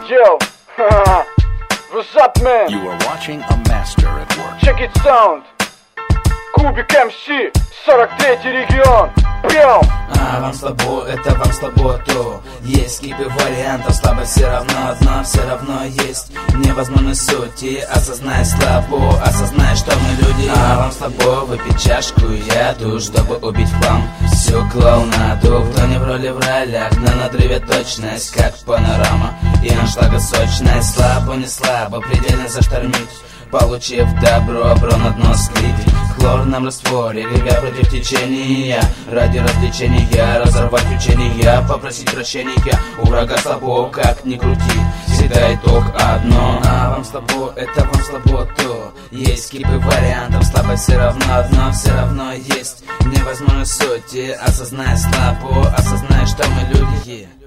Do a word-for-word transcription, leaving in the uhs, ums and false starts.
Yo, what's up, man? You are watching a master at work. Check it sound. Кубик эм си, сорок третий регион. Прием! А вам слабо, это вам слабо, то есть кипы вариантов, слабо все равно одно, все равно есть невозможность сути. Осознай слабо, осознай, что мы люди. А вам слабо, выпить чашку яду, чтобы убить в хлам всю клоунаду. Кто не в роли в ролях, на надрыве точность, как панорама и аншлага сочность. Слабо, не слабо, предельно заштормить, получив добро, бро на дно слить. В хлорном растворе, ревя против течения, ради развлечения, разорвать учения, попросить прощения. У врага слабо, как ни крути, всегда итог одно. А вам слабо, это вам слабо, то есть кипы вариантов, слабо все равно одно, все равно есть невозможность сути. Осознай слабо, осознай, что мы люди.